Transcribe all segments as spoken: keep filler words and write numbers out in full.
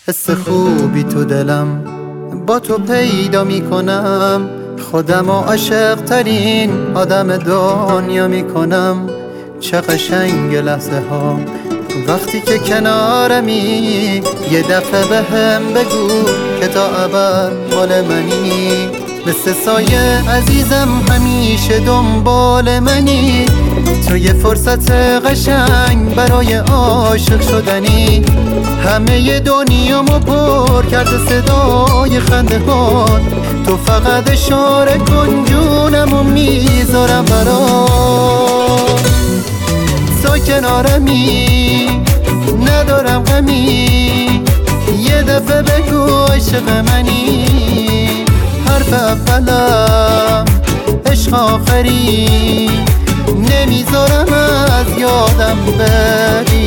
حس خوبی تو دلم با تو پیدا میکنم، خودم و عاشق ترین آدم دنیا میکنم. چه قشنگ لحظه ها وقتی که کنارمی، یه دفعه به هم بگو که تا ابد مال منی. مثل سایه عزیزم همیشه دنبال منی، تو یه فرصت قشنگ برای عاشق شدنی. همه دنیامو پر کرده صدای خنده هات، تو فقط اشاره کن جونمو میذارم برات. تو کنارمی ندارم غمی، یه دفعه بگو عاشق منی. حرف اولم عشق آخری، نمیذارم از یادم بری،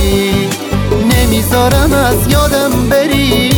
نمیذارم از یادم بری.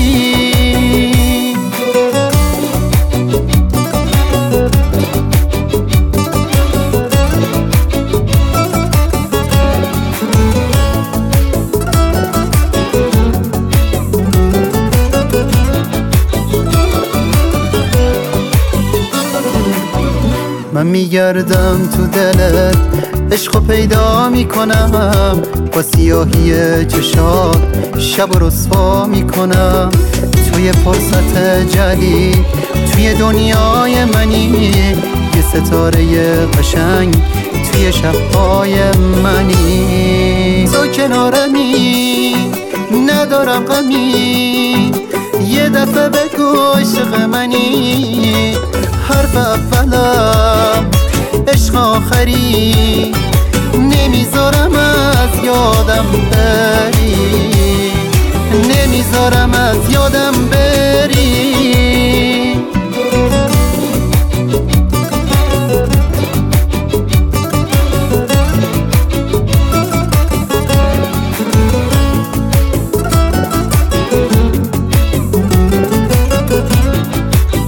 من میگردم تو دلت، عشقو پیدا میکنم، با سیاهی چشات شب و رسوا میکنم. توی فرصت جدید توی دنیای منی، یه ستاره قشنگ توی شبهای منی. تو کنارمی ندارم غمی، یه دفعه بگو عاشق منی. حرف اولم عشق آخری، نمیذارم از یادم بری، نمیذارم از یادم بری.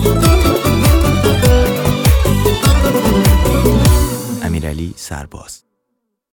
امیرعلی سرباز.